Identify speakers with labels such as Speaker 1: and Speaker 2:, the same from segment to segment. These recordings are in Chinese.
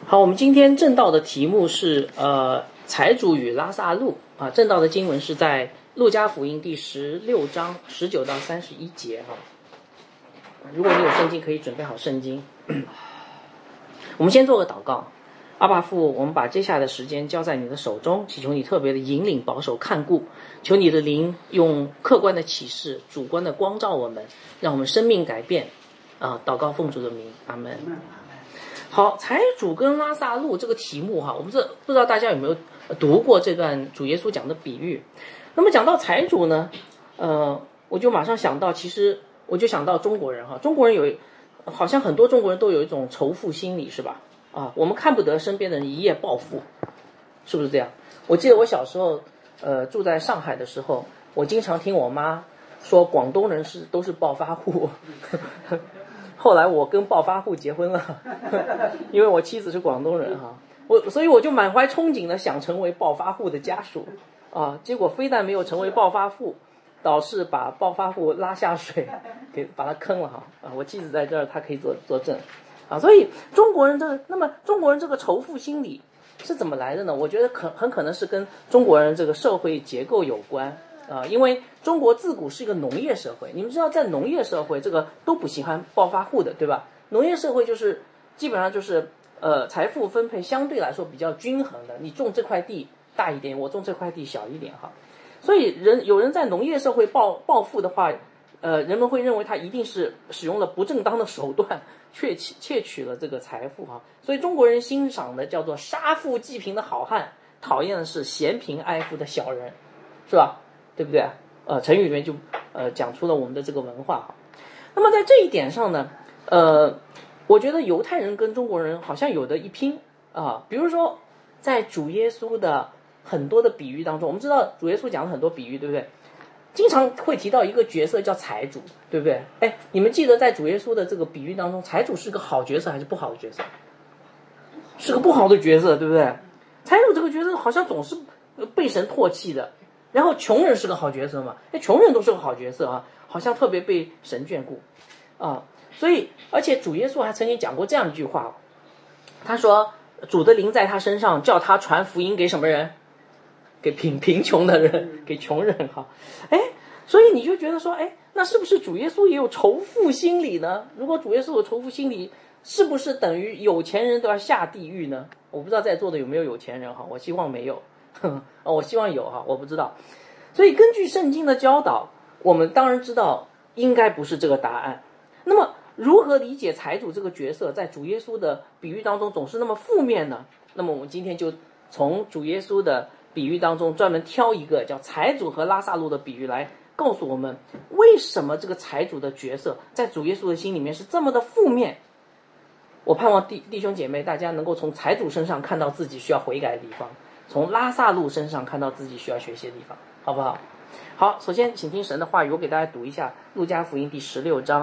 Speaker 1: 好，我们今天正道的题目是财主与拉撒路啊。正道的经文是在路加福音第16章19到31节哈。如果你有圣经，可以准备好圣经。我们先做个祷告。阿爸父，我们把接下来的时间交在你的手中，祈求你特别的引领、保守、看顾，求你的灵用客观的启示、主观的光照我们，让我们生命改变祷告奉主的名，阿门。好，财主跟拉撒路这个题目哈，我们不知道大家有没有读过这段主耶稣讲的比喻。那么讲到财主呢，我就马上想到，其实我就想到中国人哈，中国人好像很多中国人都有一种仇富心理，是吧？我们看不得身边的人一夜暴富，是不是这样？我记得我小时候住在上海的时候，我经常听我妈说广东人都是暴发户。后来我跟暴发户结婚了，因为我妻子是广东人哈，所以我就满怀憧憬的想成为暴发户的家属结果非但没有成为暴发户，倒是把暴发户拉下水，把他坑了哈我妻子在这儿，她可以作证所以中国人这个仇富心理是怎么来的呢？我觉得很可能是跟中国人这个社会结构有关因为中国自古是一个农业社会，你们知道在农业社会这个都不喜欢暴发户的，对吧？农业社会就是基本上就是财富分配相对来说比较均衡的，你种这块地大一点，我种这块地小一点哈。所以有人在农业社会暴富的话，人们会认为他一定是使用了不正当的手段窃取了这个财富哈。所以中国人欣赏的叫做杀富济贫的好汉，讨厌的是嫌贫爱富的小人，是吧？对不对成语里面就讲出了我们的这个文化哈。那么在这一点上呢，我觉得犹太人跟中国人好像有的一拼比如说在主耶稣的很多的比喻当中，我们知道主耶稣讲了很多比喻，对不对？经常会提到一个角色叫财主，对不对？你们记得在主耶稣的这个比喻当中，财主是个好角色还是不好的角色？是个不好的角色，对不对？财主这个角色好像总是被神唾弃的。然后穷人是个好角色嘛？穷人都是个好角色好像特别被神眷顾所以而且主耶稣还曾经讲过这样一句话，他说主的灵在他身上，叫他传福音给什么人？给贫穷的人，给穷人所以你就觉得说那是不是主耶稣也有仇富心理呢？如果主耶稣有仇富心理，是不是等于有钱人都要下地狱呢？我不知道在座的有没有钱人我希望没有我希望有我不知道。所以根据圣经的教导，我们当然知道应该不是这个答案。那么如何理解财主这个角色在主耶稣的比喻当中总是那么负面呢？那么我们今天就从主耶稣的比喻当中专门挑一个叫财主和拉撒路的比喻来告诉我们，为什么这个财主的角色在主耶稣的心里面是这么的负面。我盼望弟兄姐妹大家能够从财主身上看到自己需要悔改的地方，从拉撒路身上看到自己需要学习的地方，好不好？好，首先请听神的话语，我给大家读一下路加福音第16章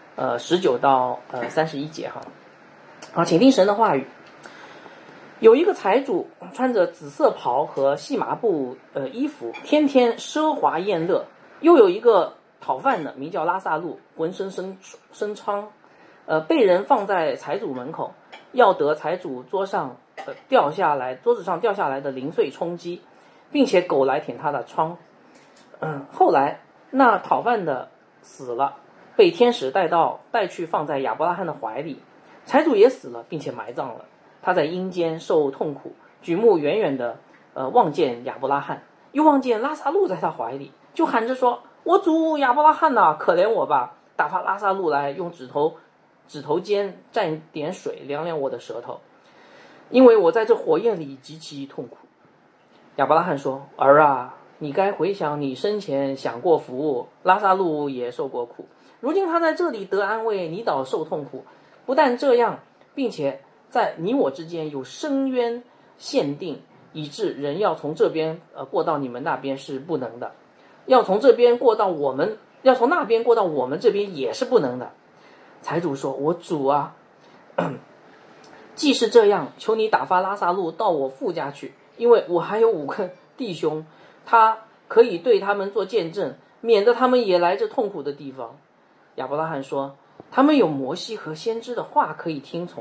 Speaker 1: 19到31节好，请听神的话语。有一个财主穿着紫色袍和细麻布衣服，天天奢华宴乐。又有一个讨饭的名叫拉撒路，浑身生疮被人放在财主门口，要得财主桌子上掉下来的零碎充饥，并且狗来舔他的疮后来那讨饭的死了，被天使带去放在亚伯拉罕的怀里。财主也死了，并且埋葬了。他在阴间受痛苦，举目远远的望见亚伯拉罕，又望见拉撒路在他怀里，就喊着说：我主亚伯拉罕呐，可怜我吧，打发拉撒路来，用指头尖蘸点水凉凉我的舌头，因为我在这火焰里极其痛苦。亚伯拉罕说：儿啊，你该回想你生前享过福，拉撒路也受过苦，如今他在这里得安慰，你倒受痛苦。不但这样，并且在你我之间有深渊限定，以致人要从这边过到你们那边是不能的，要从那边过到我们这边也是不能的。财主说：我主啊，既是这样，求你打发拉撒路到我父家去，因为我还有5个弟兄，他可以对他们做见证，免得他们也来这痛苦的地方。亚伯拉罕说：他们有摩西和先知的话可以听从，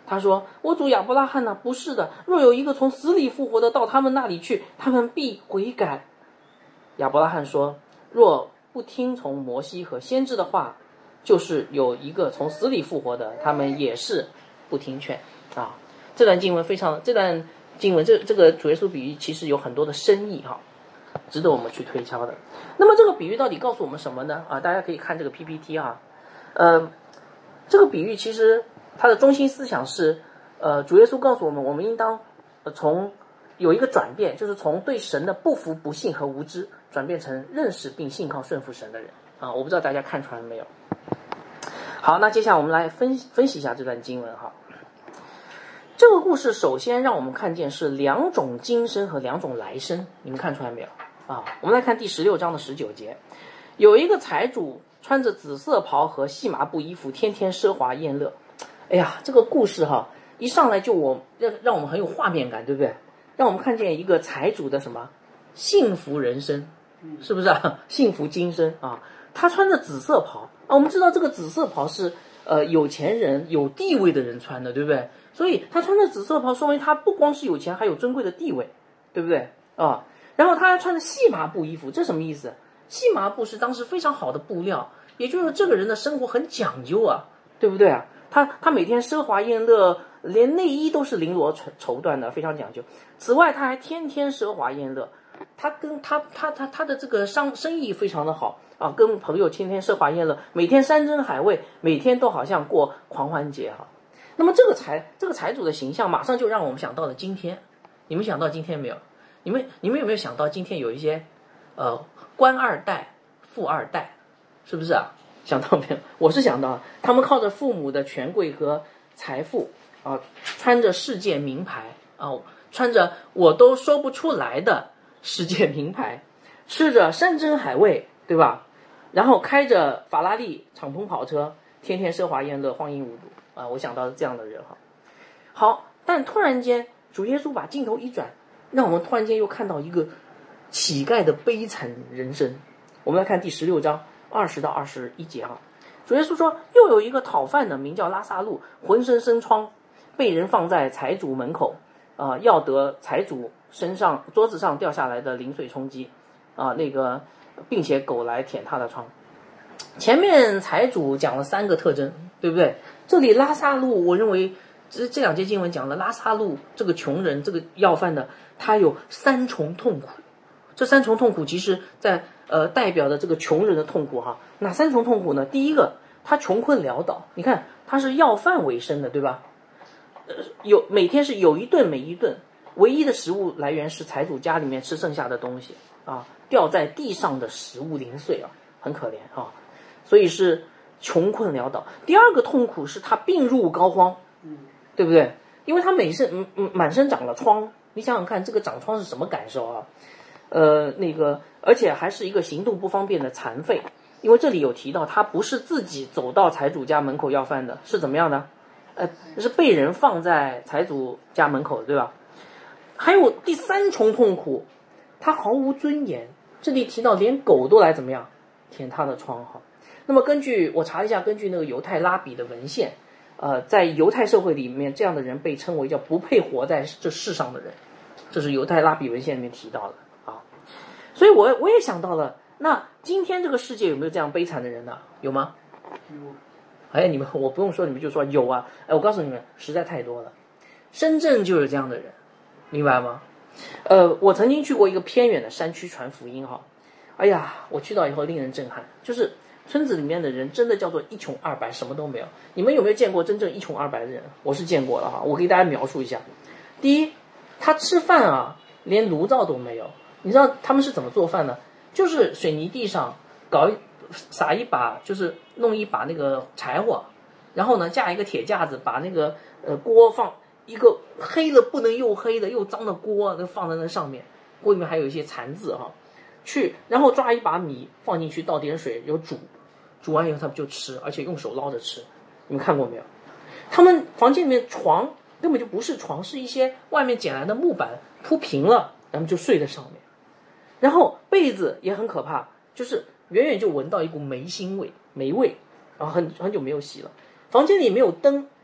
Speaker 1: 他说：“我主亚伯拉罕呢？不是的，若有一个从死里复活的到他们那里去，他们必悔改。”亚伯拉罕说：“若不听从摩西和先知的话，就是有一个从死里复活的，他们也是不听劝。”啊，这段经文这个主耶稣比喻其实有很多的深意哈，值得我们去推敲的。那么这个比喻到底告诉我们什么呢？啊，大家可以看这个 PPT 啊，这个比喻其实它的中心思想是，主耶稣告诉我们，我们应当从有一个转变，就是从对神的不服、不信和无知，转变成认识并信靠顺服神的人啊。我不知道大家看出来没有？好，那接下来我们来分析一下这段经文哈。这个故事首先让我们看见是两种今生和两种来生，你们看出来没有啊？我们来看第16章的19节，有一个财主穿着紫色袍和细麻布衣服，天天奢华宴乐。哎呀，这个故事哈，一上来就让我们很有画面感，对不对？让我们看见一个财主的什么幸福人生，是不是啊？幸福今生啊！他穿着紫色袍啊，我们知道这个紫色袍是有钱人、有地位的人穿的，对不对？所以他穿着紫色袍，说明他不光是有钱，还有尊贵的地位，对不对啊？然后他还穿着细麻布衣服，这什么意思？细麻布是当时非常好的布料，也就是这个人的生活很讲究啊，对不对啊？他每天奢华宴乐，连内衣都是绫罗绸缎的，非常讲究。此外，他还天天奢华宴乐，他的这个生意非常的好啊，跟朋友天天奢华宴乐，每天山珍海味，每天都好像过狂欢节哈。那么这个财主的形象，马上就让我们想到了今天。你们想到今天没有？你们有没有想到今天有一些官二代、富二代，是不是啊？想到没有？我是想到，他们靠着父母的权贵和财富啊，穿着世界名牌啊，穿着我都说不出来的世界名牌，吃着山珍海味，对吧？然后开着法拉利敞篷跑车，天天奢华宴乐，荒淫无度啊！我想到是这样的人哈。好，但突然间，主耶稣把镜头一转，让我们突然间又看到一个乞丐的悲惨人生。我们来看第16章20到21节哈。主耶稣说，又有一个讨饭的，名叫拉撒路，浑身生疮，被人放在财主门口，要得财主身上桌子上掉下来的零碎充饥啊，并且狗来舔他的疮。前面财主讲了3个特征，对不对？这里拉撒路，我认为这两节经文讲了拉撒路这个穷人，这个要饭的，他有3重痛苦。这3重痛苦其实在代表的这个穷人的痛苦哈。哪3重痛苦呢？第一个，他穷困潦倒，你看他是要饭为生的，对吧？每天是有一顿没一顿，唯一的食物来源是财主家里面吃剩下的东西啊，掉在地上的食物零碎啊，很可怜啊，所以是穷困潦倒。第二个痛苦是他病入膏肓，对不对？因为他满身长了疮，你想想看，这个长疮是什么感受啊？而且还是一个行动不方便的残废，因为这里有提到他不是自己走到财主家门口要饭的，是怎么样的？是被人放在财主家门口，对吧？还有第3重痛苦，他毫无尊严。这里提到连狗都来怎么样舔他的疮哈。那么我查了一下，根据那个犹太拉比的文献，在犹太社会里面，这样的人被称为叫不配活在这世上的人，这是犹太拉比文献里面提到的啊。所以我也想到了，那今天这个世界有没有这样悲惨的人呢？有吗？有。我不用说，你们就说有啊。我告诉你们，实在太多了。深圳就有这样的人，明白吗？我曾经去过一个偏远的山区传福音哈。哎呀，我去到以后令人震撼，就是村子里面的人真的叫做一穷二白，什么都没有。你们有没有见过真正一穷二白的人？我是见过了哈，我给大家描述一下。第一，他吃饭啊，连炉灶都没有。你知道他们是怎么做饭呢？就是水泥地上撒一把，就是弄一把那个柴火，然后呢架一个铁架子，把那个锅放一个黑的不能又黑的又脏的锅，放在那上面，锅里面还有一些残渍哈。然后抓一把米放进去，倒点水，煮完以后他们就吃，而且用手捞着吃。你们看过没有？他们房间里面床根本就不是床，是一些外面捡来的木板铺平了，然后就睡在上面。然后被子也很可怕，就是远远就闻到一股霉味，然后很久没有洗了。房间里没有灯，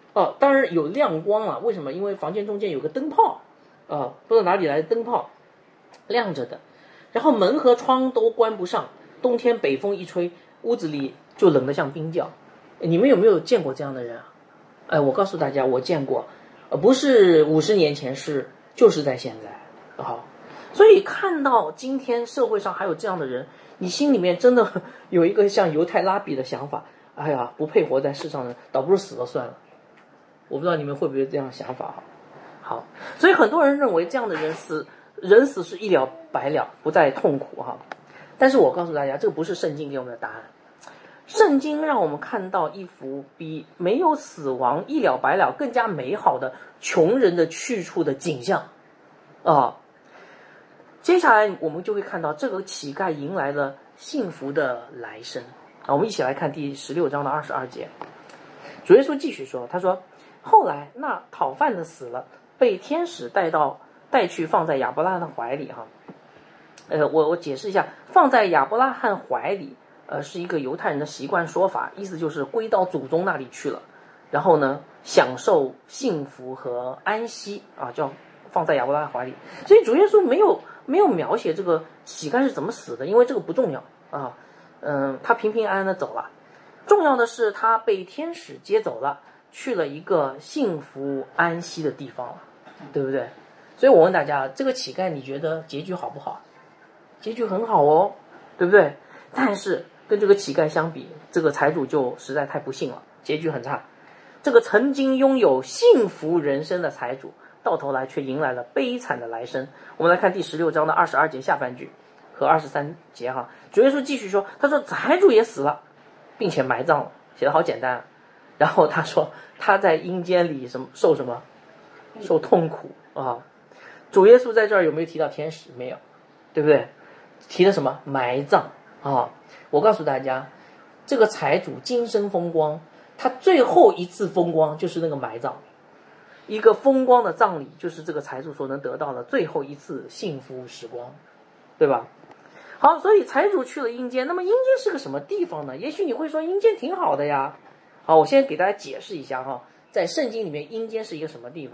Speaker 1: 哦，当然有亮光啊，为什么？因为房间中间有个灯泡啊，不知道哪里来的灯泡亮着的，然后门和窗都关不上，冬天北风一吹，屋子里就冷得像冰窖。你们有没有见过这样的人啊？我告诉大家，我见过，不是50年前，就是在现在。好，所以看到今天社会上还有这样的人，你心里面真的有一个像犹太拉比的想法，哎呀，不配活在世上的，倒不如死了算了。我不知道你们会不会这样想法哈。好，所以很多人认为这样的人死是一了百了，不再痛苦哈。但是我告诉大家，这个不是圣经给我们的答案。圣经让我们看到一幅比没有死亡一了百了更加美好的穷人的去处的景象啊。接下来我们就会看到这个乞丐迎来了幸福的来生啊。我们一起来看第16章的22节。主耶稣继续说，他说，后来那讨饭的死了，被天使带去放在亚伯拉罕的怀里哈。我解释一下，放在亚伯拉罕怀里是一个犹太人的习惯说法，意思就是归到祖宗那里去了，然后呢享受幸福和安息啊，叫放在亚伯拉罕怀里。所以主耶稣没有描写这个乞丐是怎么死的，因为这个不重要啊。他平平安安的走了，重要的是他被天使接走了，去了一个幸福安息的地方了，对不对？所以我问大家，这个乞丐你觉得结局好不好？结局很好哦，对不对？但是跟这个乞丐相比，这个财主就实在太不幸了，结局很差。这个曾经拥有幸福人生的财主，到头来却迎来了悲惨的来生。我们来看第16章的22节下半句和23节哈。主耶稣继续说，他说财主也死了，并且埋葬了，写得好简单。然后他说他在阴间里受什么？受痛苦啊。主耶稣在这儿有没有提到天使？没有，对不对？提了什么？埋葬啊！我告诉大家，这个财主今生风光，他最后一次风光就是那个埋葬。一个风光的葬礼，就是这个财主所能得到的最后一次幸福时光，对吧？好，所以财主去了阴间，那么阴间是个什么地方呢？也许你会说阴间挺好的呀。好，我先给大家解释一下哈，在圣经里面阴间是一个什么地方？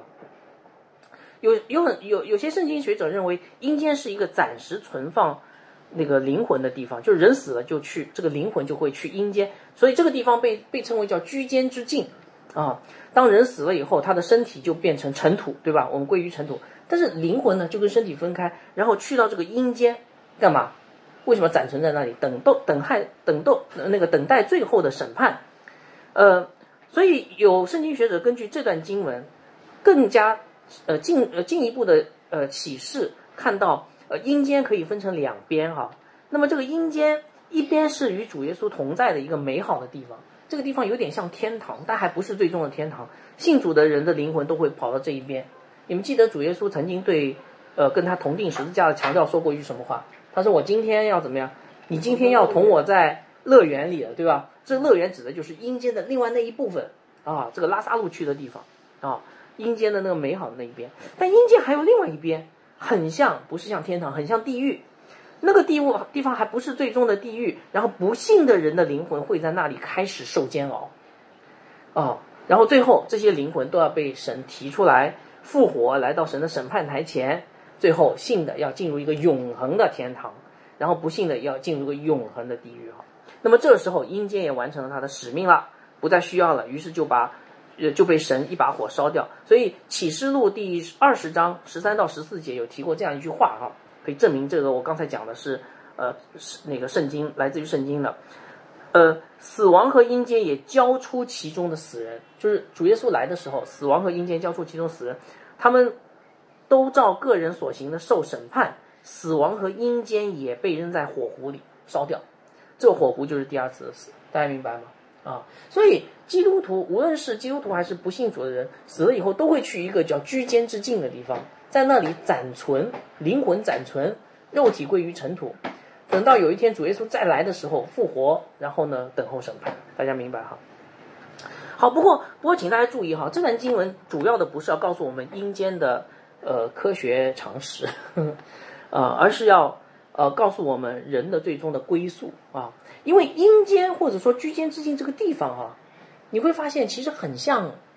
Speaker 1: 有些圣经学者认为阴间是一个暂时存放那个灵魂的地方，就是人死了就去，这个灵魂就会去阴间，所以这个地方被称为叫居间之境啊。当人死了以后，他的身体就变成尘土，对吧？我们归于尘土，但是灵魂呢就跟身体分开，然后去到这个阴间干嘛？为什么暂存在那里？等待最后的审判。所以有圣经学者根据这段经文，更加进一步的启示，看到阴间可以分成两边哈。那么这个阴间一边是与主耶稣同在的一个美好的地方，这个地方有点像天堂，但还不是最终的天堂。信主的人的灵魂都会跑到这一边。你们记得主耶稣曾经对跟他同定十字架的强调说过一句什么话？他说我今天要怎么样？你今天要同我在乐园里了，对吧？这乐园指的就是阴间的另外那一部分啊，这个拉撒路去的地方啊，阴间的那个美好的那一边。但阴间还有另外一边，很像，不是像天堂，很像地狱。那个地方还不是最终的地狱，然后不幸的人的灵魂会在那里开始受煎熬啊，然后最后这些灵魂都要被神提出来复活，来到神的审判台前，最后信的要进入一个永恒的天堂，然后不幸的要进入一个永恒的地狱啊。那么这时候阴间也完成了他的使命了，不再需要了，于是就被神一把火烧掉。所以启示录第20章13到14节有提过这样一句话哈，可以证明这个我刚才讲的是那个圣经，来自于圣经的。死亡和阴间也交出其中的死人，就是主耶稣来的时候，死亡和阴间交出其中死人，他们都照个人所行的受审判，死亡和阴间也被扔在火湖里烧掉。这个火湖就是第二次的死，大家明白吗？啊，所以基督徒无论是基督徒还是不信主的人，死了以后都会去一个叫居间之境的地方，在那里暂存，灵魂暂存，肉体归于尘土，等到有一天主耶稣再来的时候复活，然后呢等候审判。大家明白哈？好，不过请大家注意哈，这段经文主要的不是要告诉我们阴间的科学常识而是要告诉我们人的最终的归宿啊。因为阴间或者说居间之境这个地方啊，你会发现其实很像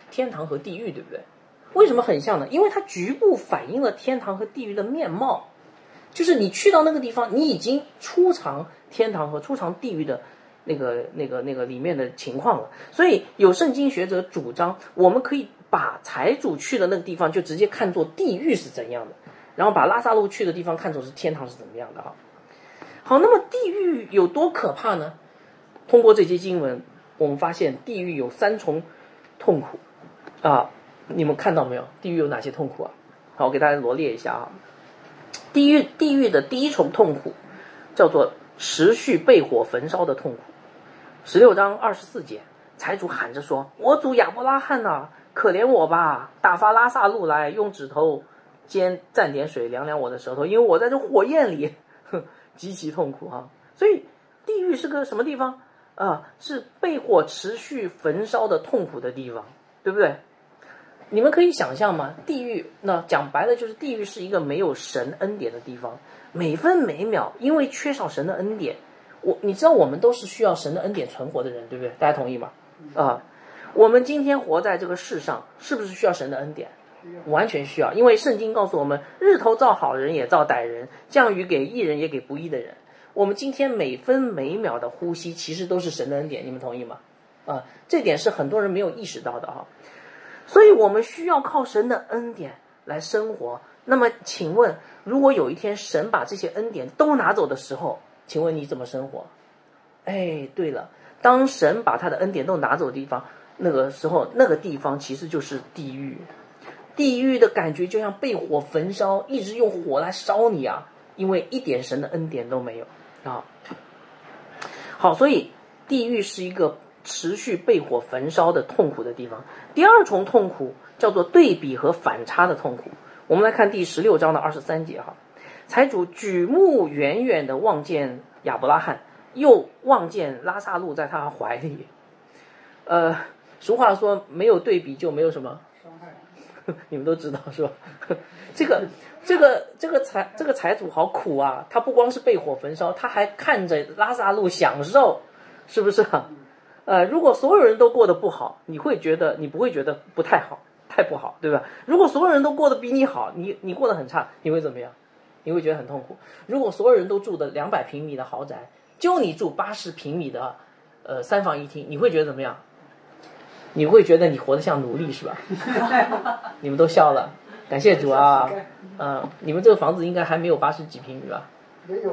Speaker 1: 天堂和地狱，对不对？为什么很像呢？因为它局部反映了天堂和地狱的面貌，就是你去到那个地方，你已经出尝天堂和出尝地狱的那个里面的情况了。所以有圣经学者主张，我们可以把财主去的那个地方就直接看作地狱是怎样的，然后把拉撒路去的地方看作是天堂是怎么样的哈。好，那么地狱有多可怕呢？通过这些经文，我们发现地狱有3重痛苦啊，你们看到没有？地狱有哪些痛苦啊？好，我给大家罗列一下啊。地狱的第一重痛苦叫做持续被火焚烧的痛苦。16章24节，财主喊着说：“我主亚伯拉罕啊，可怜我吧，打发拉撒路来，用指头尖蘸点水凉凉我的舌头，因为我在这火焰里，极其痛苦啊。”所以地狱是个什么地方啊？是被火持续焚烧的痛苦的地方，对不对？你们可以想象吗？地狱，那讲白了就是地狱是一个没有神恩典的地方，每分每秒因为缺少神的恩典，你知道我们都是需要神的恩典存活的人，对不对？大家同意吗？我们今天活在这个世上，是不是需要神的恩典？完全需要，因为圣经告诉我们，日头照好人也照歹人，降雨给义人也给不义的人。我们今天每分每秒的呼吸，其实都是神的恩典，你们同意吗？这点是很多人没有意识到的哈。所以我们需要靠神的恩典来生活。那么请问，如果有一天神把这些恩典都拿走的时候，请问你怎么生活？对了，当神把他的恩典都拿走的地方，那个时候那个地方其实就是地狱。地狱的感觉就像被火焚烧，一直用火来烧你啊，因为一点神的恩典都没有啊。好，所以地狱是一个持续被火焚烧的痛苦的地方。第二重痛苦叫做对比和反差的痛苦。我们来看第16章的23节哈，财主举目远远的望见亚伯拉罕，又望见拉撒路在他怀里。俗话说没有对比就没有什么伤害，你们都知道是吧？这个财主好苦啊，他不光是被火焚烧，他还看着拉撒路享受，是不是啊？如果所有人都过得不好，你不会觉得不太好，太不好，对吧？如果所有人都过得比你好，你过得很差，你会怎么样？你会觉得很痛苦。如果所有人都住的200平米的豪宅，就你住80平米的3房1厅，你会觉得怎么样？你会觉得你活得像奴隶是吧？你们都笑了，感谢主啊！你们这个房子应该还没有80几平米吧？
Speaker 2: 没有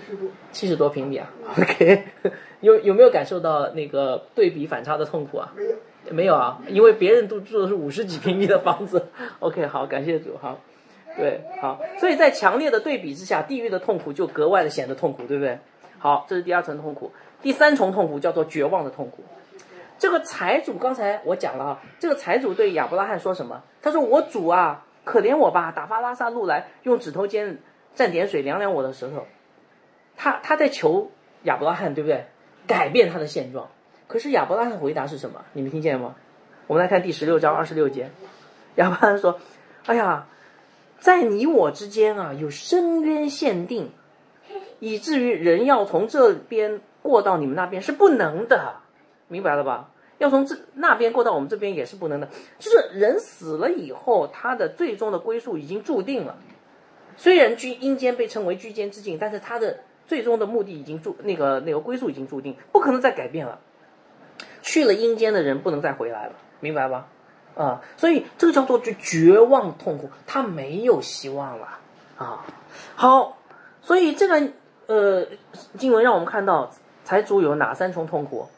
Speaker 1: 70多平米啊 ？OK， 有没有感受到那个对比反差的痛苦啊？没有啊，因为别人都住的是50几平米的房子。OK， 好，感谢主，好，对，好，所以在强烈的对比之下，地狱的痛苦就格外的显得痛苦，对不对？好，这是第2层痛苦。第3重痛苦叫做绝望的痛苦。这个财主刚才我讲了啊，这个财主对亚伯拉罕说什么？他说：“我主啊，可怜我吧，打发拉撒路来，用指头尖蘸点水凉凉我的舌头。”他在求亚伯拉罕，对不对？改变他的现状。可是亚伯拉罕回答是什么？你们听见吗？我们来看第16章26节，亚伯拉罕说：“哎呀，在你我之间啊，有深渊限定，以至于人要从这边过到你们那边是不能的。”明白了吧？要从那边过到我们这边也是不能的。就是人死了以后，他的最终的归宿已经注定了。虽然阴间被称为居间之境，但是他的最终的目的已经那个归宿已经注定，不可能再改变了。去了阴间的人不能再回来了，明白吧？所以这个叫做绝望痛苦，他没有希望了啊。好，所以这个经文让我们看到财主有哪3重痛苦？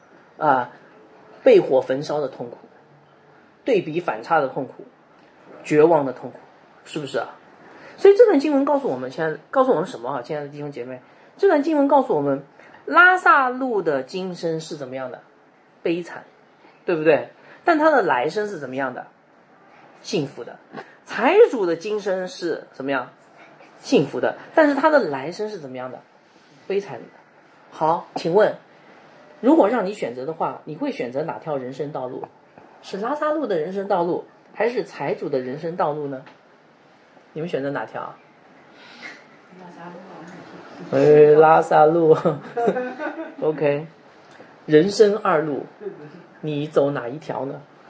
Speaker 1: 被火焚烧的痛苦，对比反差的痛苦，绝望的痛苦，是不是啊？所以这段经文告诉我们什么啊？亲爱的弟兄姐妹，这段经文告诉我们，拉撒路的今生是怎么样的？悲惨，对不对？但他的来生是怎么样的？幸福的。财主的今生是怎么样？幸福的，但是他的来生是怎么样的？悲惨的。好，请问，如果让你选择的话，你会选择哪条人生道路？是拉撒路的人生道路，还是财主的人生道路呢？你们选择哪条？拉撒路OK， 人生2路，你走哪一条呢？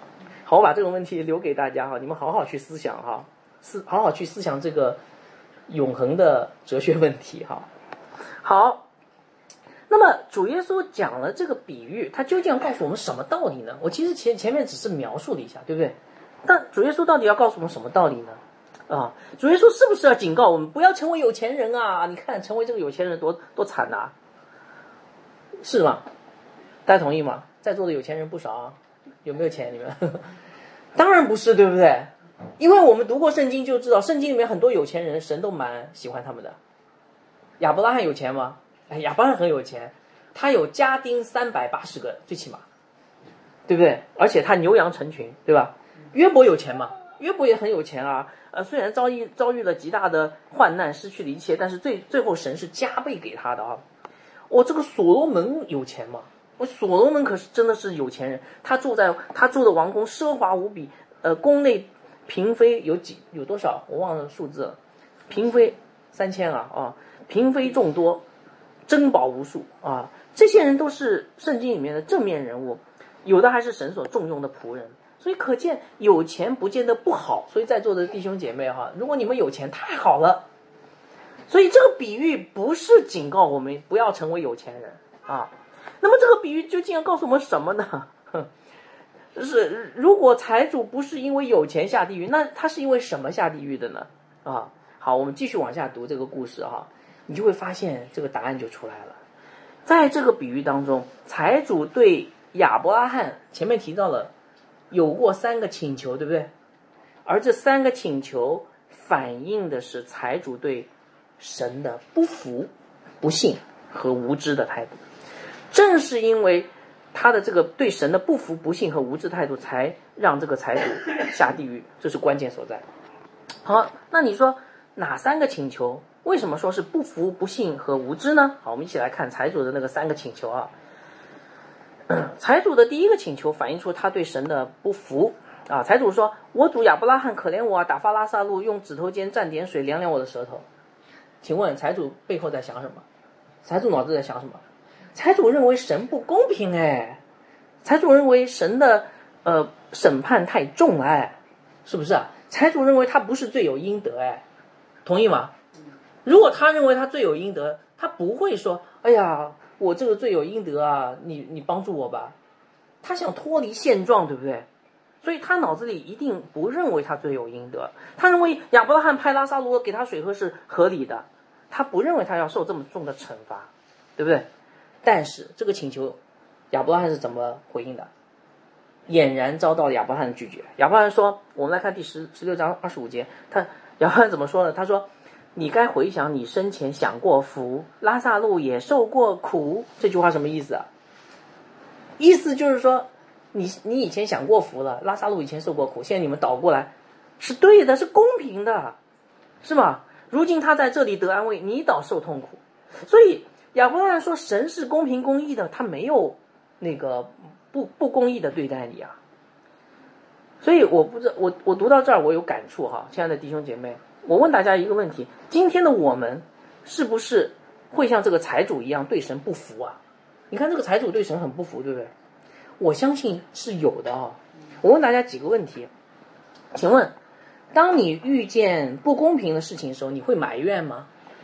Speaker 1: 好，我把这个问题留给大家哈，你们好好去思想哈，好好去思想这个永恒的哲学问题哈。好，那么主耶稣讲了这个比喻，他究竟要告诉我们什么道理呢？我其实前面只是描述了一下，对不对？但主耶稣到底要告诉我们什么道理呢？主耶稣是不是要警告我们不要成为有钱人啊？你看成为这个有钱人多惨呐，是吗？大家同意吗？在座的有钱人不少啊，有没有钱你们？当然不是，对不对？因为我们读过圣经就知道，圣经里面很多有钱人，神都蛮喜欢他们的。亚伯拉罕有钱吗？亚伯拉罕很有钱，他有家丁380个，最起码，对不对？而且他牛羊成群，对吧？约伯有钱吗？约伯也很有钱啊。虽然遭遇了极大的患难，失去了一切，但是最后神是加倍给他的啊。这个所罗门有钱吗？所罗门可是真的是有钱人，他住的王宫奢华无比，宫内嫔妃有多少？我忘了数字了，嫔妃3000啊，嫔妃众多，珍宝无数啊。这些人都是圣经里面的正面人物，有的还是神所重用的仆人。所以可见有钱不见得不好，所以在座的弟兄姐妹哈，如果你们有钱太好了。所以这个比喻不是警告我们不要成为有钱人啊。那么这个比喻究竟要告诉我们什么呢？是如果财主不是因为有钱下地狱，那他是因为什么下地狱的呢？好，我们继续往下读这个故事哈，你就会发现这个答案就出来了。在这个比喻当中，财主对亚伯拉罕前面提到了有过3个请求，对不对？而这3个请求反映的是财主对神的不服、不信和无知的态度。正是因为他的这个对神的不服、不信和无知态度，才让这个财主下地狱，这是关键所在。好，那你说哪3个请求？为什么说是不服、不信和无知呢？好，我们一起来看财主的那个3个请求啊。财主的第一个请求反映出他对神的不服啊。财主说：“我主亚伯拉罕可怜我啊，打发拉撒路用指头尖蘸点水凉凉我的舌头。”请问财主背后在想什么？财主脑子在想什么？财主认为神不公平财主认为神的审判太重是不是啊？财主认为他不是罪有应得同意吗？如果他认为他罪有应得，他不会说哎呀我这个罪有应得啊，你帮助我吧。他想脱离现状，对不对？所以他脑子里一定不认为他罪有应得，他认为亚伯拉罕派拉撒路给他水喝是合理的，他不认为他要受这么重的惩罚，对不对？但是这个请求亚伯拉罕是怎么回应的？俨然遭到亚伯拉罕的拒绝。亚伯拉罕说，我们来看第16章25节，亚伯拉罕怎么说呢？他说：“你该回想你生前享过福，拉撒路也受过苦。”这句话什么意思啊？意思就是说你以前享过福了，拉撒路以前受过苦，现在你们倒过来是对的，是公平的，是吗？如今他在这里得安慰，你倒受痛苦。所以亚伯拉罕说神是公平公义的，他没有那个不公义的对待你啊。所以我读到这儿我有感触哈，亲爱的弟兄姐妹，我问大家一个问题：今天的我们是不是会像这个财主一样对神不服啊？你看这个财主对神很不服，对不对？我相信是有的啊。我问大家几个问题，请问当你遇见不公平的事情的时候，你会埋怨吗？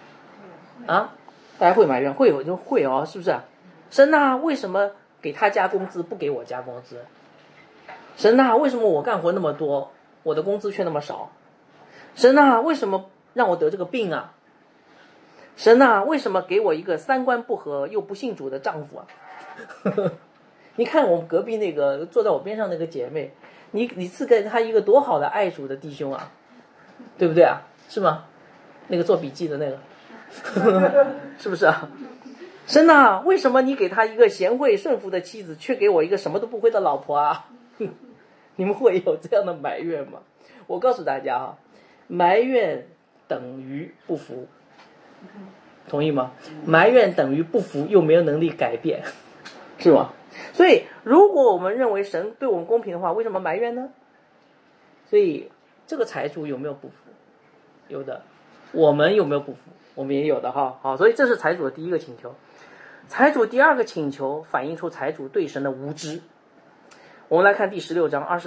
Speaker 1: 大家会埋怨？会有就会哦，是不是？神啊，为什么给他加工资不给我加工资？神啊，为什么我干活那么多，我的工资却那么少？神啊，为什么让我得这个病啊？神啊，为什么给我一个3观不合又不信主的丈夫啊？你看我们隔壁那个坐在我边上那个姐妹，你赐给她一个多好的爱主的弟兄啊，对不对啊？是吗？那个做笔记的那个是不是啊？神啊，为什么你给他一个贤惠顺服的妻子，却给我一个什么都不会的老婆啊？你们会有这样的埋怨吗？我告诉大家啊，埋怨等于不服，同意吗？埋怨等于不服，又没有能力改变，是吗？所以如果我们认为神对我们公平的话，为什么埋怨呢？所以这个财主有没有不服？有的。我们有没有不服？我们也有的哈。好，所以这是财主的第一个请求。财主第2个请求反映出财主对神的无知。我们来看第16章24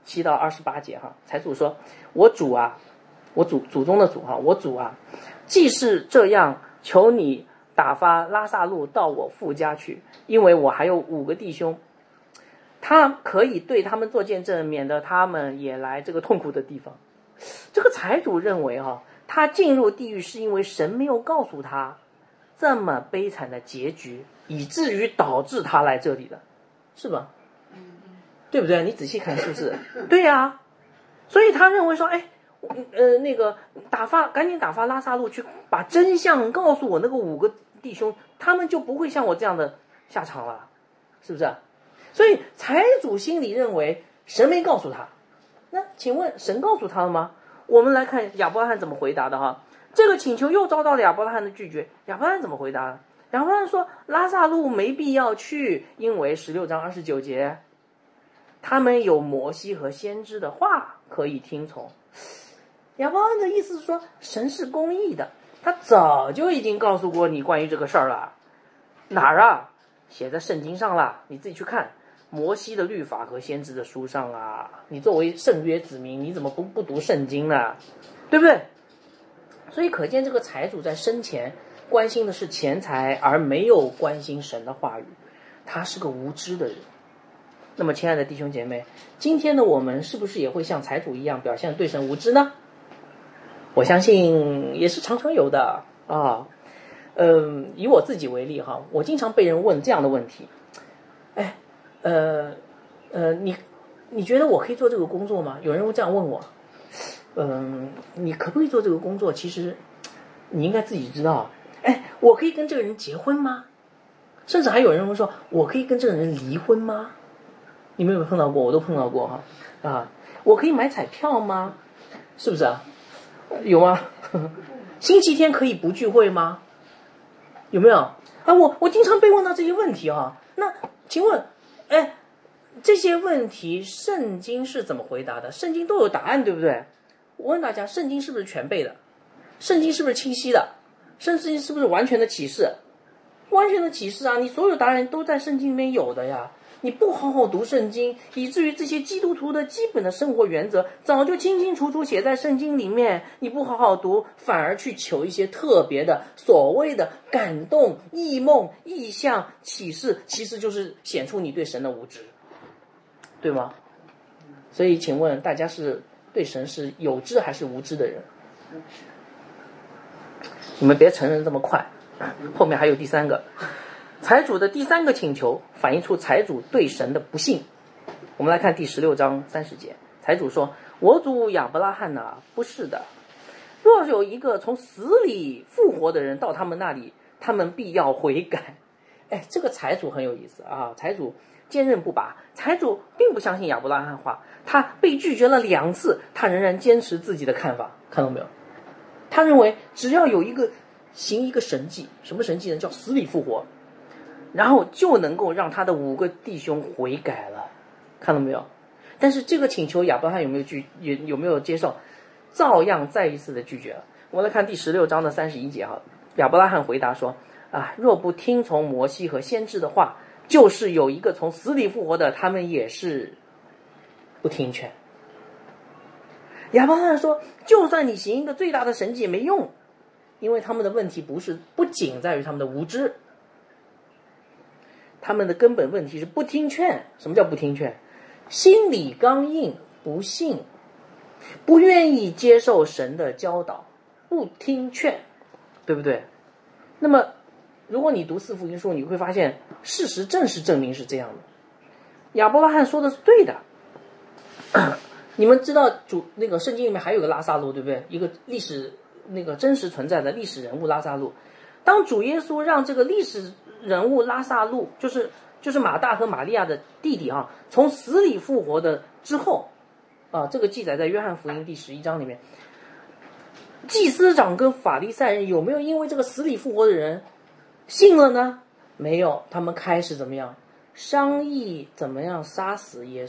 Speaker 1: 7到28节哈，财主说：“我主啊，我祖宗的祖哈，我主啊，既是这样，求你打发拉撒路到我父家去，因为我还有5个弟兄，他可以对他们做见证，免得他们也来这个痛苦的地方。”这个财主认为他进入地狱是因为神没有告诉他这么悲惨的结局，以至于导致他来这里的，是吧？对不对？你仔细看是不是？对呀，所以他认为说，那个赶紧打发拉撒路去把真相告诉我那个5个弟兄，他们就不会像我这样的下场了，是不是？所以财主心里认为神没告诉他。那请问神告诉他了吗？我们来看亚伯拉罕怎么回答的哈。这个请求又遭到了亚伯拉罕的拒绝。亚伯拉罕怎么回答？亚伯拉罕说拉撒路没必要去，因为16章29节他们有摩西和先知的话可以听从。亚伯拉罕的意思是说，神是公义的，他早就已经告诉过你关于这个事儿了。哪儿啊？写在圣经上了，你自己去看摩西的律法和先知的书上啊。你作为圣约子民，你怎么不读圣经呢？对不对？所以可见这个财主在生前关心的是钱财，而没有关心神的话语，他是个无知的人。那么亲爱的弟兄姐妹，今天的我们是不是也会像财主一样表现对神无知呢？我相信也是常常有的啊。以我自己为例哈，我经常被人问这样的问题：你觉得我可以做这个工作吗？有人会这样问我。你可不可以做这个工作？其实你应该自己知道。我可以跟这个人结婚吗？甚至还有人会说，我可以跟这个人离婚吗？你们有没有碰到过？我都碰到过哈。我可以买彩票吗？是不是啊？有吗？星期天可以不聚会吗？有没有啊？我经常被问到这些问题啊。那请问，这些问题圣经是怎么回答的？圣经都有答案，对不对？我问大家，圣经是不是全备的？圣经是不是清晰的？圣经是不是完全的启示？完全的启示啊！你所有答案都在圣经里面有的呀。你不好好读圣经，以至于这些基督徒的基本的生活原则早就清清楚楚写在圣经里面，你不好好读，反而去求一些特别的所谓的感动、异梦、异象、启示，其实就是显出你对神的无知，对吗？所以请问大家是对神是有知还是无知的人？你们别承认这么快，后面还有第3个。财主的第3个请求反映出财主对神的不信。我们来看第16章30节，财主说：“我主亚伯拉罕呐，不是的。若有一个从死里复活的人到他们那里，他们必要悔改。”这个财主很有意思啊！财主坚韧不拔，财主并不相信亚伯拉罕话，他被拒绝了2次，他仍然坚持自己的看法，看到没有？他认为只要有行一个神迹，什么神迹呢？叫死里复活。然后就能够让他的5个弟兄悔改了，看到没有？但是这个请求亚伯拉罕有没有接受？照样再一次的拒绝了。我们来看第16章的31节哈，亚伯拉罕回答说：若不听从摩西和先知的话，就是有一个从死里复活的，他们也是不听劝。亚伯拉罕说，就算你行一个最大的神迹也没用，因为他们的问题不仅在于他们的无知，他们的根本问题是不听劝。什么叫不听劝？心里刚硬，不信，不愿意接受神的教导，不听劝，对不对？那么如果你读4福音书，你会发现事实正是证明是这样的。亚伯拉罕说的是对的。你们知道那个圣经里面还有个拉撒路，对不对？一个历史真实存在的历史人物拉撒路。当主耶稣让这个历史人物拉撒路，就是马大和玛利亚的弟弟啊，从死里复活的之后啊，这个记载在约翰福音第11章里面。祭司长跟法利赛人有没有因为这个死里复活的人信了呢？没有，他们开始怎么样？商议怎么样杀死耶稣。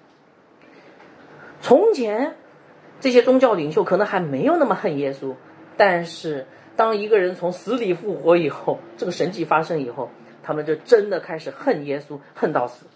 Speaker 1: 从前这些宗教领袖可能还没有那么恨耶稣，但是当一个人从死里复活以后，这个神迹发生以后，他们就真的开始恨耶稣，恨到死。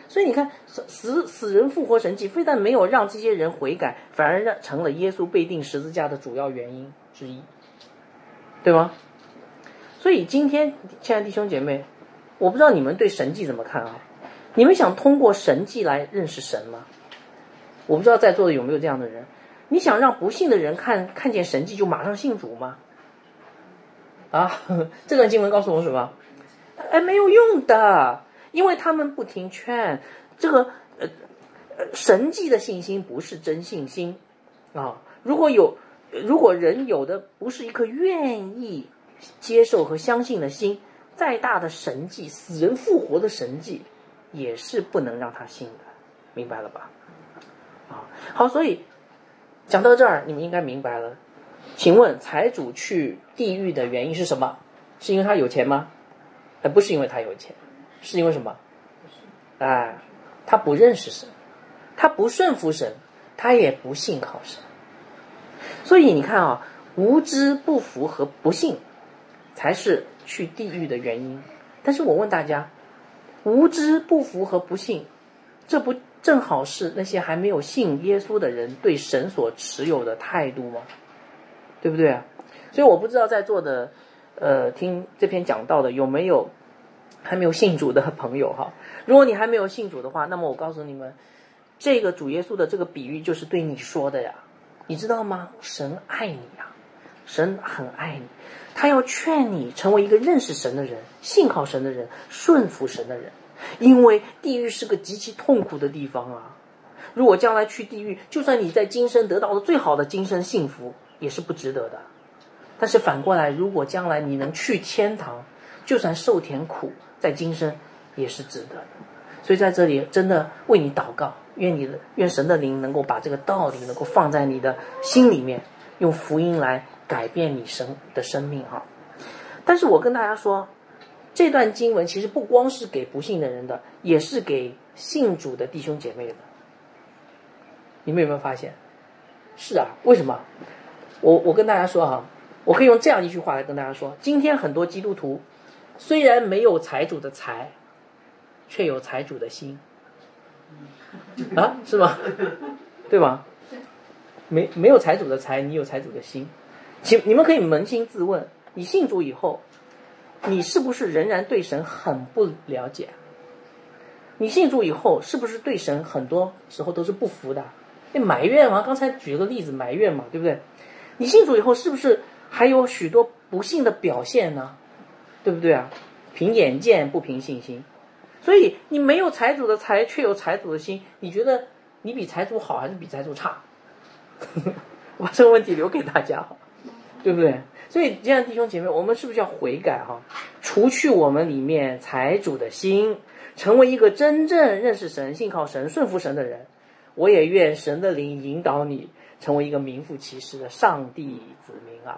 Speaker 1: 所以你看，死人复活神迹，非但没有让这些人悔改，反而成了耶稣被钉十字架的主要原因之一，对吗？所以今天，亲爱的弟兄姐妹，我不知道你们对神迹怎么看啊？你们想通过神迹来认识神吗？我不知道在座的有没有这样的人？你想让不信的人看见神迹就马上信主吗？啊，这段经文告诉我什么？没有用的，因为他们不听劝。这个神迹的信心不是真信心啊！如果人有的不是一颗愿意接受和相信的心，再大的神迹，死人复活的神迹，也是不能让他信的，明白了吧？啊，好，所以讲到这儿，你们应该明白了。请问财主去地狱的原因是什么？是因为他有钱吗？不是因为他有钱，是因为什么？他不认识神，他不顺服神，他也不信靠神。所以你看啊，无知、不服和不信才是去地狱的原因。但是我问大家，无知、不服和不信，这不正好是那些还没有信耶稣的人对神所持有的态度吗？对不对啊？所以我不知道在座的听这篇讲道的有没有还没有信主的朋友哈？如果你还没有信主的话，那么我告诉你们，这个主耶稣的这个比喻就是对你说的呀，你知道吗？神爱你呀，神很爱你，他要劝你成为一个认识神的人，信靠神的人，顺服神的人，因为地狱是个极其痛苦的地方啊。如果将来去地狱，就算你在今生得到了最好的今生幸福，也是不值得的。但是反过来，如果将来你能去天堂，就算受甜苦，在今生也是值得的。所以在这里真的为你祷告，愿神的灵能够把这个道理能够放在你的心里面，用福音来改变你的生命哈。但是我跟大家说，这段经文其实不光是给不信的人的，也是给信主的弟兄姐妹的。你们有没有发现？是啊，为什么？我跟大家说哈，我可以用这样一句话来跟大家说，今天很多基督徒虽然没有财主的财，却有财主的心啊，是吗？对吧？没有财主的财，你有财主的心。你们可以扪心自问，你信主以后，你是不是仍然对神很不了解？你信主以后，是不是对神很多时候都是不服的？埋怨嘛，刚才举了个例子，埋怨嘛，对不对？你信主以后，是不是还有许多不信的表现呢？对不对啊？凭眼见不凭信心。所以你没有财主的财，却有财主的心，你觉得你比财主好还是比财主差？我把这个问题留给大家，对不对？所以这样弟兄姐妹，我们是不是要悔改哈？除去我们里面财主的心，成为一个真正认识神、信靠神、顺服神的人。我也愿神的灵引导你成为一个名副其实的上帝子民啊。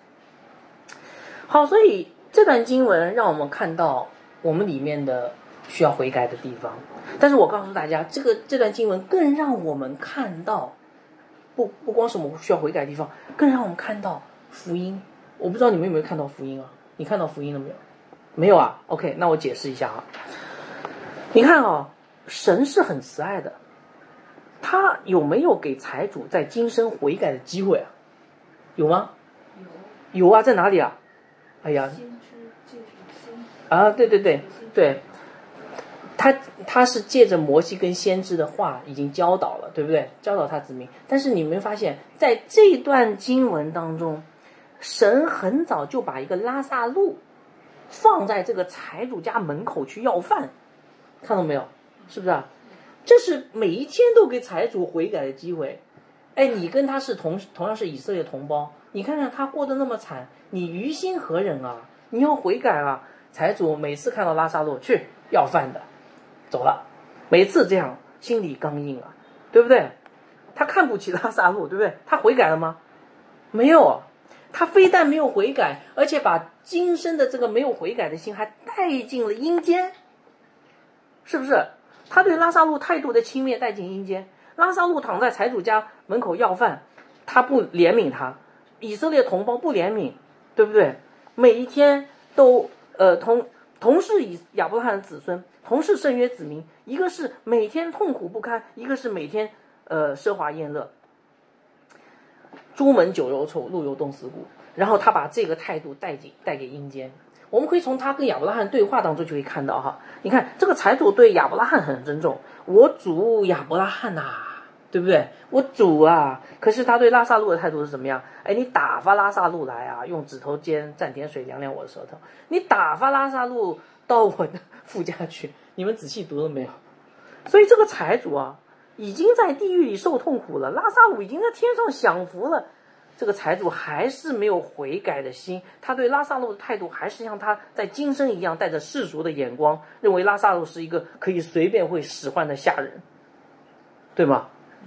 Speaker 1: 好，所以这段经文让我们看到我们里面的需要悔改的地方。但是我告诉大家，这段经文更让我们看到，不光是我们需要悔改的地方，更让我们看到福音。我不知道你们有没有看到福音啊？你看到福音了没有？没有啊 ？OK， 那我解释一下啊。你看啊，神是很慈爱的。他有没有给财主在今生悔改的机会啊？有吗？有啊，在哪里啊？哎呀，啊，对，他是借着摩西跟先知的话已经教导了，对不对？教导他子民。但是你没发现，在这段经文当中，神很早就把一个拉撒路放在这个财主家门口去要饭，看到没有？是不是啊？这是每一天都给财主悔改的机会。你跟他是同样是以色列同胞，你看看他过得那么惨，你于心何忍啊？你要悔改啊！财主每次看到拉撒路去要饭的走了，每次这样心里刚硬啊，对不对？他看不起拉撒路，对不对？他悔改了吗？没有，他非但没有悔改，而且把今生的这个没有悔改的心还带进了阴间，是不是？他对拉撒路态度的轻蔑带进阴间。拉撒路躺在财主家门口要饭，他不怜悯他，以色列同胞不怜悯，对不对？每一天都同是亚伯拉罕的子孙，同是圣约子民，一个是每天痛苦不堪，一个是每天奢华宴乐，朱门酒肉臭，路有冻死骨。然后他把这个态度带给阴间。我们可以从他跟亚伯拉罕对话当中就可以看到哈，你看这个财主对亚伯拉罕很尊重，我主亚伯拉罕呐，对不对？我主啊！可是他对拉萨路的态度是怎么样？哎，你打发拉萨路来啊，用指头尖蘸点水凉凉我的舌头。你打发拉萨路到我的父家去，你们仔细读了没有？所以这个财主啊，已经在地狱里受痛苦了，拉萨路已经在天上享福了。这个财主还是没有悔改的心，他对拉萨路的态度还是像他在今生一样，带着世俗的眼光，认为拉萨路是一个可以随便会使唤的下人，对吗？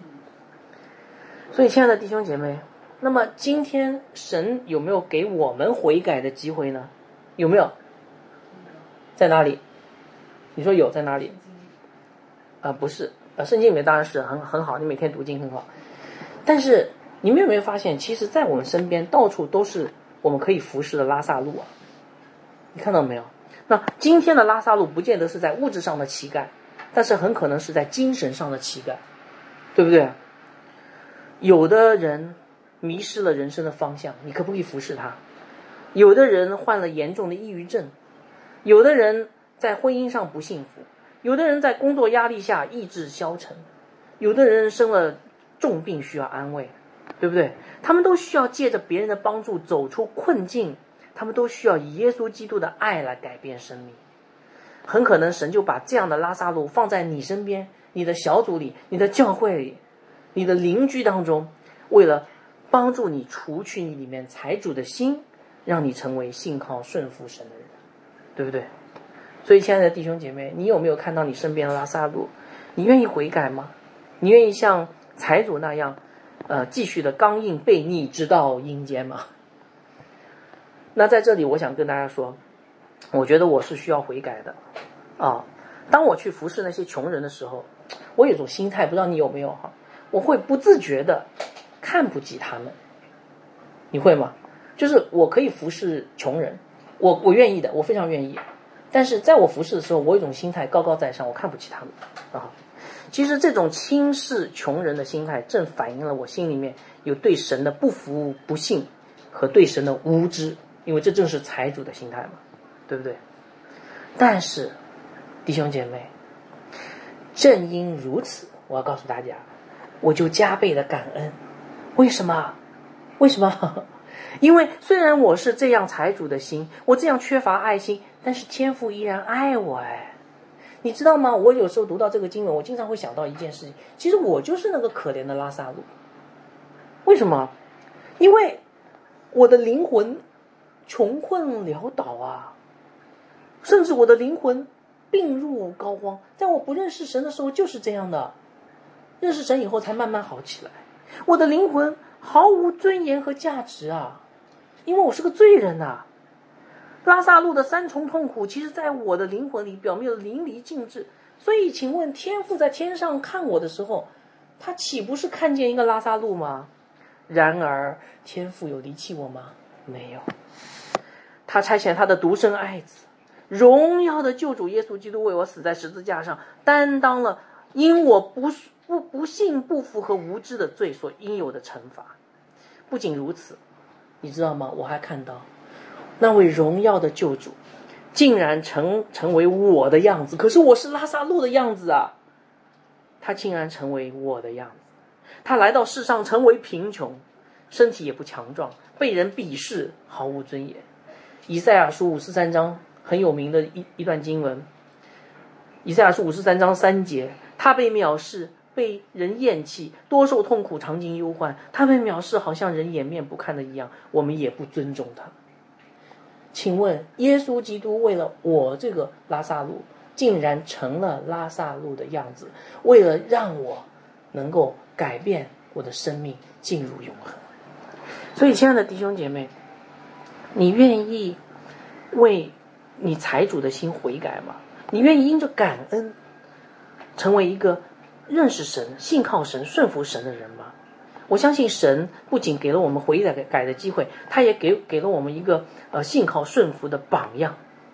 Speaker 1: 所以亲爱的弟兄姐妹，那么今天神有没有给我们悔改的机会呢？有没有？在哪里？你说有，在哪里？不是，圣经里面当然是很好，你每天读经很好，但是你们有没有发现，其实在我们身边到处都是我们可以服侍的拉萨路啊？你看到没有？那今天的拉萨路不见得是在物质上的乞丐，但是很可能是在精神上的乞丐，对不对？有的人迷失了人生的方向，你可不可以服侍他？有的人患了严重的抑郁症，有的人在婚姻上不幸福，有的人在工作压力下意志消沉，有的人生了重病需要安慰，对不对？他们都需要借着别人的帮助走出困境，他们都需要以耶稣基督的爱来改变生命。很可能神就把这样的拉萨路放在你身边，你的小组里，你的教会里，你的邻居当中，为了帮助你除去你里面财主的心，让你成为信靠顺服神的人，对不对？所以亲爱的弟兄姐妹，你有没有看到你身边的拉萨路？你愿意悔改吗？你愿意像财主那样继续的刚硬悖逆直到阴间吗？那在这里我想跟大家说，我觉得我是需要悔改的啊。当我去服侍那些穷人的时候，我有种心态，不知道你有没有哈？我会不自觉的看不起他们。你会吗？就是我可以服侍穷人，我愿意的，我非常愿意。但是在我服侍的时候，我有一种心态高高在上，我看不起他们啊。其实这种轻视穷人的心态，正反映了我心里面有对神的不服不信和对神的无知，因为这正是财主的心态嘛，对不对？但是弟兄姐妹，正因如此，我要告诉大家，我就加倍的感恩。为什么？因为虽然我是这样财主的心，我这样缺乏爱心，但是天父依然爱我哎。你知道吗？我有时候读到这个经文，我经常会想到一件事情，其实我就是那个可怜的拉萨路。为什么？因为我的灵魂穷困潦倒啊，甚至我的灵魂病入膏肓。在我不认识神的时候就是这样的，认识神以后才慢慢好起来。我的灵魂毫无尊严和价值啊，因为我是个罪人啊。拉萨路的三重痛苦，其实在我的灵魂里表面淋漓尽致。所以请问天父在天上看我的时候，他岂不是看见一个拉萨路吗？然而天父有离弃我吗？没有。他差遣他的独生爱子，荣耀的救主耶稣基督为我死在十字架上，担当了因我不信不服和无知的罪所应有的惩罚。不仅如此，你知道吗？我还看到那位荣耀的救主竟然成为我的样子，可是我是拉萨路的样子啊，他竟然成为我的样子。他来到世上成为贫穷，身体也不强壮，被人鄙视，毫无尊严。以赛亚书53章很有名的一段经文，以赛亚书53章3节，他被藐视，被人厌弃，多受痛苦，常经忧患。他被藐视，好像人掩面不看的一样，我们也不尊重他。请问耶稣基督为了我这个拉萨路，竟然成了拉萨路的样子，为了让我能够改变我的生命，进入永恒。所以亲爱的弟兄姐妹，你愿意为你财主的心悔改吗？你愿意因着感恩成为一个认识神、信靠神、顺服神的人吗？我相信神不仅给了我们悔改的机会，他也给了我们一个信靠顺服的榜样，不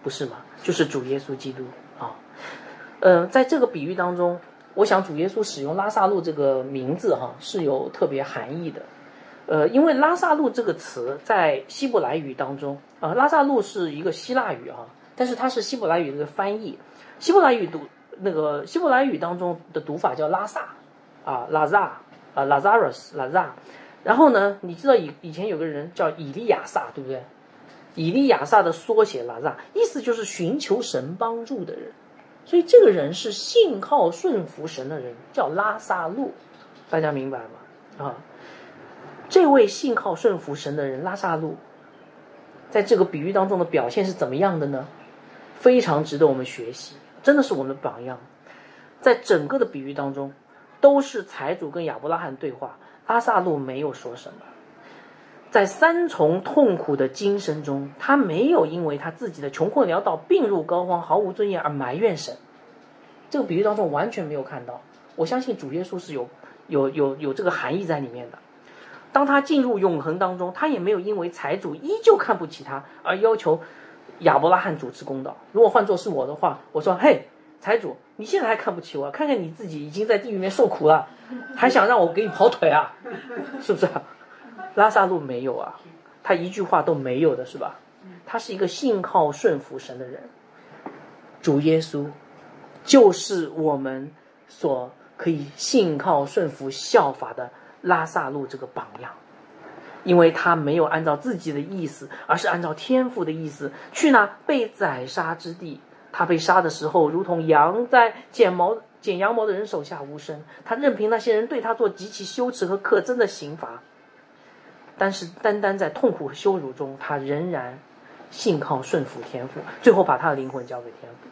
Speaker 1: 不是吗？就是主耶稣基督啊。在这个比喻当中，我想主耶稣使用拉萨路这个名字是有特别含义的。因为拉萨路这个词在希伯来语当中，拉萨路是一个希腊语但是它是希伯来语的翻译。希伯来语当中的读法叫拉萨拉萨Lazarus 拉萨。然后呢，你知道以前有个人叫以利亚撒，对不对？以利亚撒的缩写拉萨，意思就是寻求神帮助的人。所以这个人是信靠顺服神的人，叫拉萨路，大家明白吗？这位信靠顺服神的人拉萨路，在这个比喻当中的表现是怎么样的呢？非常值得我们学习，真的是我们的榜样。在整个的比喻当中，都是财主跟亚伯拉罕对话，拉萨路没有说什么。在三重痛苦的今生中，他没有因为他自己的穷困潦倒、病入膏肓、毫无尊严而埋怨神。这个比喻当中完全没有看到。我相信主耶稣是有这个含义在里面的。当他进入永恒当中，他也没有因为财主依旧看不起他而要求亚伯拉罕主持公道。如果换作是我的话，我说：嘿，财主，你现在还看不起我？看看你自己已经在地狱里面受苦了，还想让我给你跑腿啊？是不是？拉萨路没有啊，他一句话都没有的，是吧？他是一个信靠顺服神的人。主耶稣就是我们所可以信靠顺服效法的拉萨路这个榜样，因为他没有按照自己的意思，而是按照天父的意思去那被宰杀之地。他被杀的时候，如同羊在剪羊毛的人手下无声，他任凭那些人对他做极其羞耻和可憎的刑罚。但是单单在痛苦和羞辱中，他仍然信靠顺服天父，最后把他的灵魂交给天父。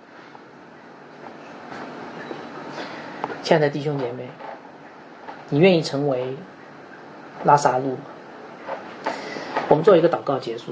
Speaker 1: 亲爱的弟兄姐妹，你愿意成为拉萨路吗？我们做一个祷告结束。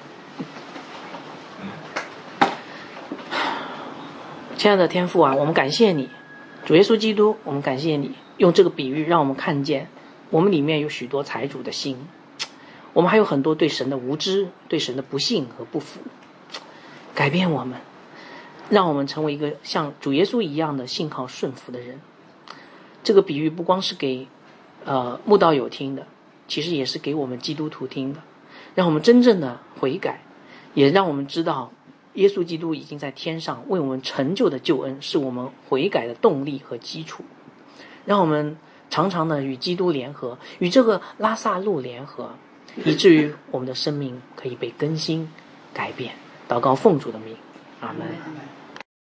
Speaker 1: 亲爱的天父啊，我们感谢你，主耶稣基督，我们感谢你用这个比喻让我们看见我们里面有许多财主的心，我们还有很多对神的无知，对神的不信和不服。改变我们，让我们成为一个像主耶稣一样的信靠顺服的人。这个比喻不光是给慕道友听的，其实也是给我们基督徒听的，让我们真正的悔改，也让我们知道耶稣基督已经在天上为我们成就的救恩是我们悔改的动力和基础。让我们常常的与基督联合，与这个拉萨路联合，以至于我们的生命可以被更新改变。祷告奉主的名，阿们。